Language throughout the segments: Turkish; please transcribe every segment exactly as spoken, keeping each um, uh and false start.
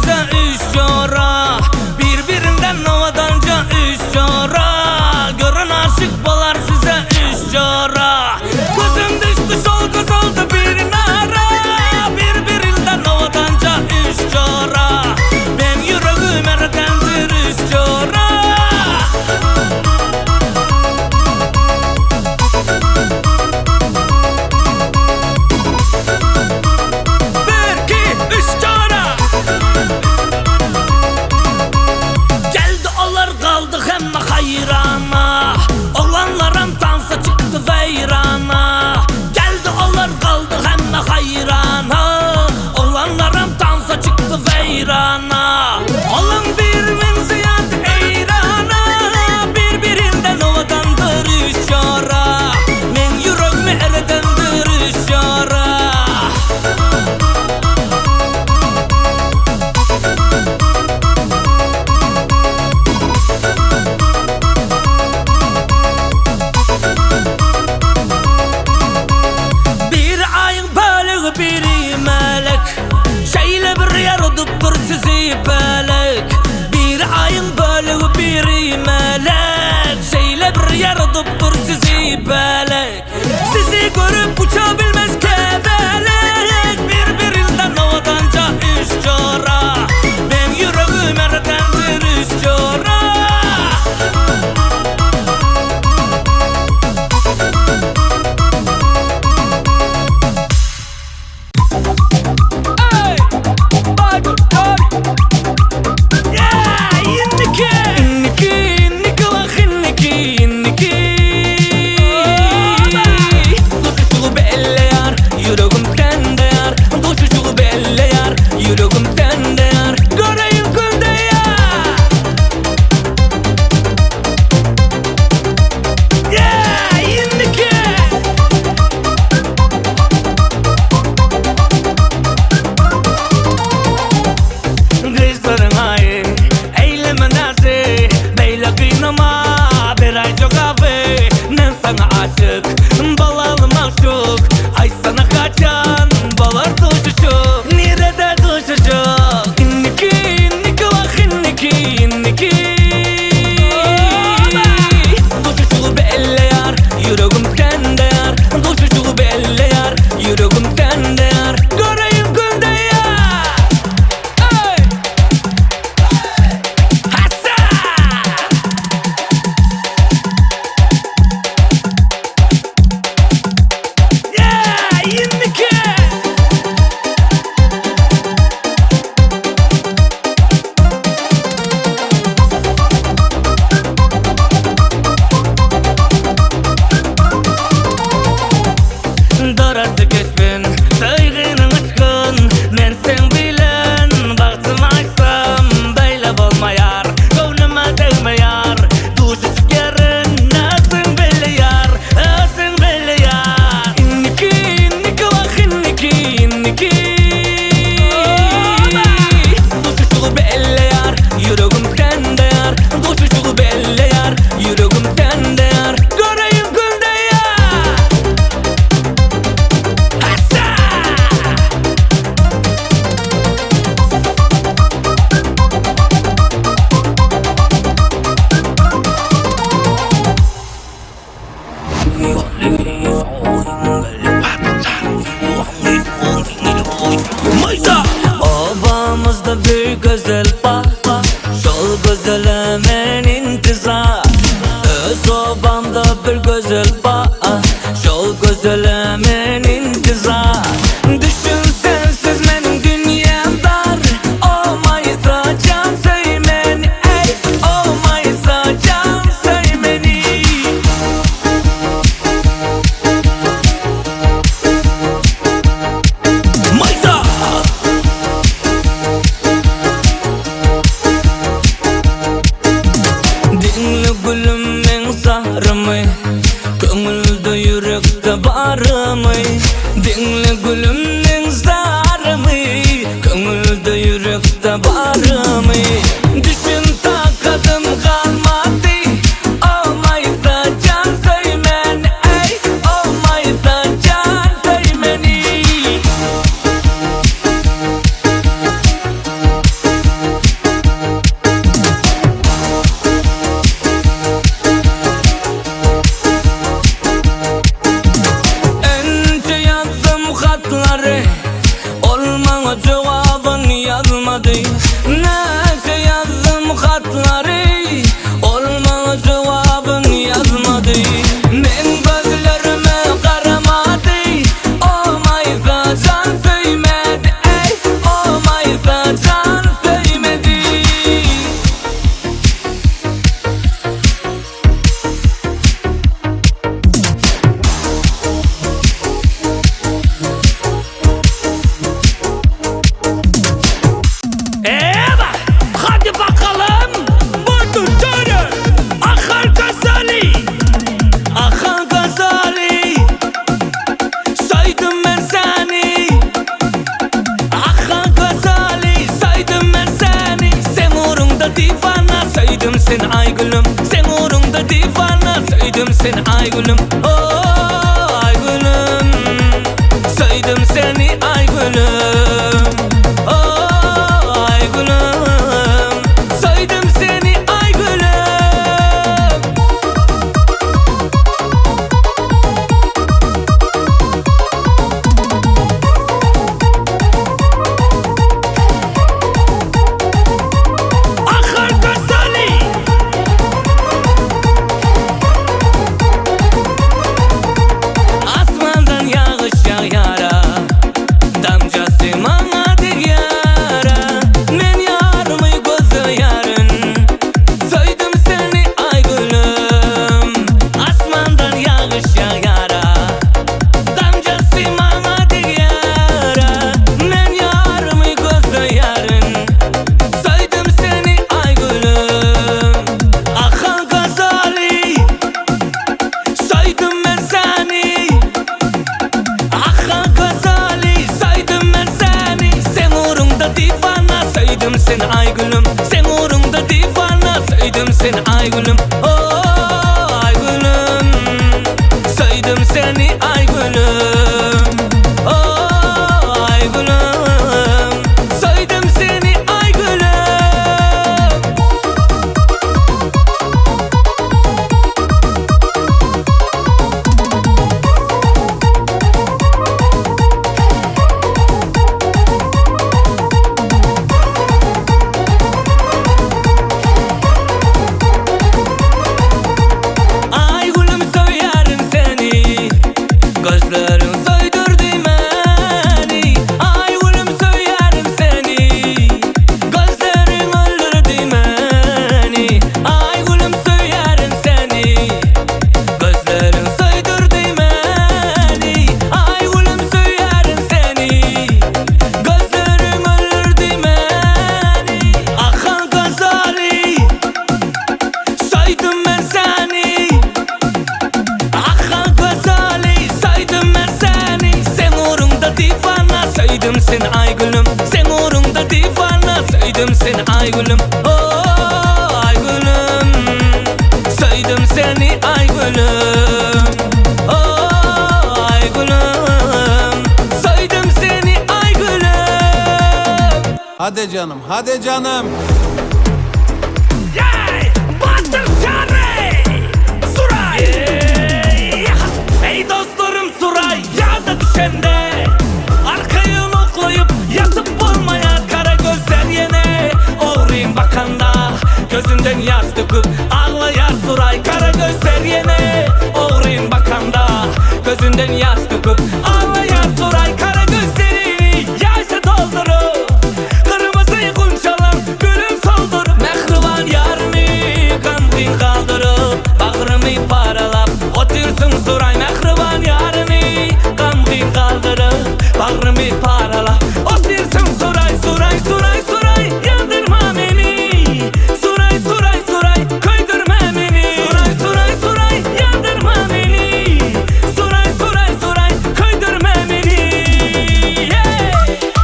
size üç çora, birbirinden havadanca üç çora. Görün aşık balar size üç çora. Gözüm düştü sol göz oldu bir nara, birbirinden havadanca üç çora. Ben yüreğim eredendir üç çora. Bir, iki, üç çora. Geldi onlar kaldı hem hayrana. Oğlanlarım dansa çıktı veyrana. Geldi onlar kaldı hem hayrana. Oğlanlarım dansa çıktı veyrana. Olun bir min ziyad eyrana, birbirinden havadandır üç çora. Men yüreğimi eredendir üç çora. Bir ayın bölüğü biri melek, şeyle bir yaradıptır sizi belek. Bir ayın bölüğü biri melek, şeyle bir yaradıptır sizi belek. Sizi görüp uçabilmez kevelek, birbirinden havadanca üç çora. Ben yüreğim eredendir üç çora. Hey, bak, bak. Yeah, inniki, inniki, inniki vah inniki, inniki. Tutuşuğu belli yar, yüreğim sende yar. Tutuşuğu belli yar, yüreğim sende yar. Göreyim günde yar. Yeah, inniki. Kızların ayı, eyleme nazi, beyle kıynama, bir ay çok abi. Ben sana aşık, balalım aşık. Ay sana kaçan, balar tuşuşuk. Nerede tuşuşuk? İnniki, inniki vah inniki, inniki. Tuşuşuğu belli yar, yüreğim sende yar. Tuşuşuğu belli yar, yüreğim sende yar. Göreyim günde yar. Hey! Hassa! Yeah, inniki. Darardı geçbin, saygının ışkın. Men sen bilen, baktım açsam, beyle olmayar. Gönlüme değmeyar, tuşuşuk yerin, asın belli yar, asın belli yar. İnniki, inniki vah inniki, inniki. Tuşuşuğu belli yar, yüreğim sende yar. Tuşuşuğu belli yar, yüreğim sende yar. Göreyim günde yar. Hassa! Maysa! Obamızda bir güzel bak, şol güzel hemen intizar. Öz obamda bir güzel bak, şol güzel hemen intizar. Düşün sensiz benim dünyam dar. Olmaysa can söymeni, ey. Olmaysa can söymeni. Maysa! Dinle gülüm en sahrımı, köngülde yürekte barımı. Dinle gülüm en sahrımı, köngülde yürekte barımı. Düşün takadım kalmadı, olmaysa can söymeni, ey. Olmaysa can söymeni. da divana. Söyledim seni ay gülüm, oh ay gülüm. Söyledim seni ay gülüm, oh ay gülüm. Söyledim seni ay gülüm. Söyledim seni ay gülüm, sen uğrunda divana. Söyledim seni ay gülüm, oh ay gülüm. Söyledim seni ay gülüm, oh ay gülüm. Söyledim seni ay gülüm. Gözlerin soydurdu beni, ay gülüm söylerim seni. Gözlerin öldürdü beni, ay gülüm söylerim seni. Gözlerin soydurdu beni, ay gülüm söylerim seni. Gözlerin öldürdü beni, akan gazali. Soydum ben seni, akan gazali. Söyledim seni ay gülüm, sen uğrunda divana. Söyledim seni ay gülüm, oh ay gülüm. Söyledim seni ay gülüm, oh ay gülüm. Söyledim seni ay gülüm. Hadi canım, hadi canım. Yay! Batır Şarey! Suray! Ey dostlarım Suray, yağda düşende yatıp olmaya kara gözler yine. Oğrayım bakanda gözünden yaş döküp ağlayar Suray. Kara gözler yine. Oğrayım bakanda gözünden yaş döküp ağlayar Suray. Kara gözlerini yaşa doldurup kırmızı kunçalan gülüm soldurup mehriban yarını gamgin kaldırıp bağrımı paralap otursun Suray. Mehriban yarını gamgin kaldırıp bağrımı paralap otursun Suray. Suray Suray Suray yandırma beni. Suray Suray Suray köydürme beni. Suray Suray Suray yandırma beni. Suray Suray Suray köydürme beni. Yeah!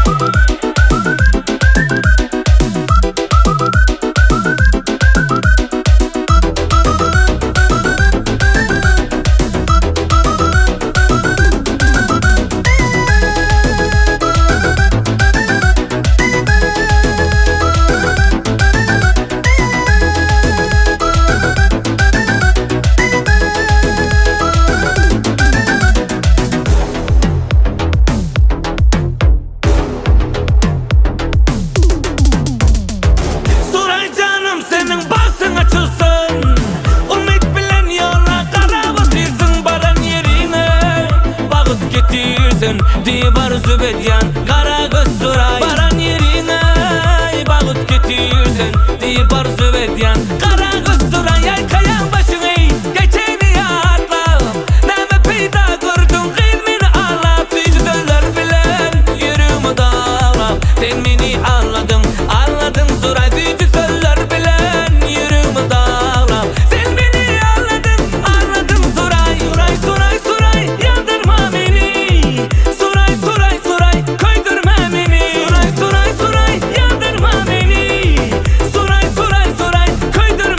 Dibar zübedyan kara göz Suray. Baran yerine bağıt getirsen dibar zübedyan kara göz Suray. Yay kayan başını geçeni atla neme peyda gördün kılmini ağlap. Vicdanlar bilen yürümü dağlap sen beni anladın anladın Suray. Vicdanlar bilen yürümü dağlap sen beni anladın anladın Suray. Suray Suray Suray yandırma beni. Suray Suray Suray köydürme beni. Suray Suray Suray yandırma beni. Suray Suray Suray köydürme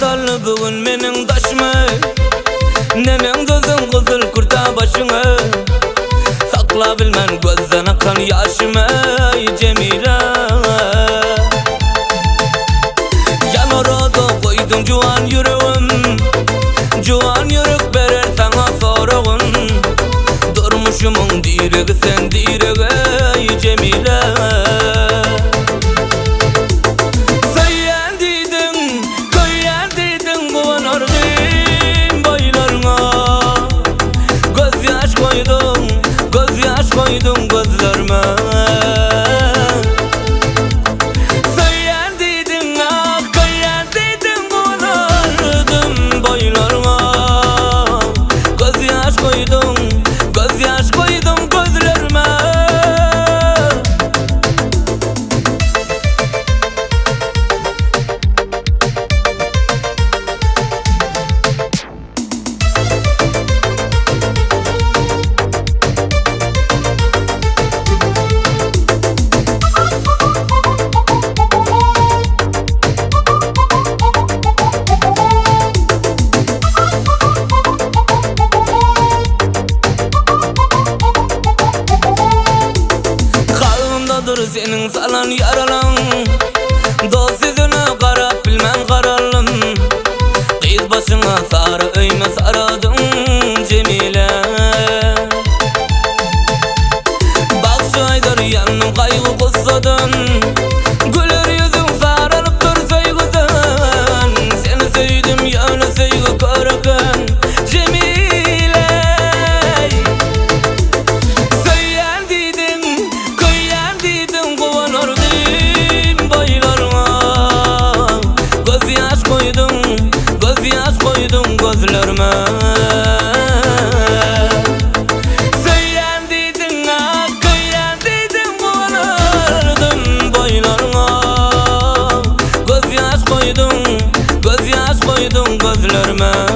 atarlı bugün menin taşıma. Nenen gözün kızıl kurta başına. Sakla bilmen gözden akan yaşıma Cemile. Yan orada koydum juan yüreğim. Juan yürek verer sana sorağın. Durmuşumun diregi sen diregi Cemile. Sayyan dedin, koyyan dedin bu nordin boylarına. Göz yaş koydum, göz yaş koydum gözlerime. Sayyan dedin, ah koyyan dedin bu nordin boylarına. Göz yaş koydum, göz yaş koydum gözlerime. Kalbimdadır senin salan yaralan. Dost yüzüne karap bilmem kararlım. Kız başına sarı öyme saradın Cemile. Bak şu aydır yanım kaygı kussadın. Güler yüzün sarılıp dur söygüden. Seni söyledim yana söygü körken Cemile. Söyleyen dedin, koyyan dedin kovan ordin boylarına. Göz yaş koydum, göz yaş koydum gözlerime. Söyleyen dedin, ah koyyan dedin kovan ordin boylarına. Göz yaş koydum, göz yaş koydum gözlerime.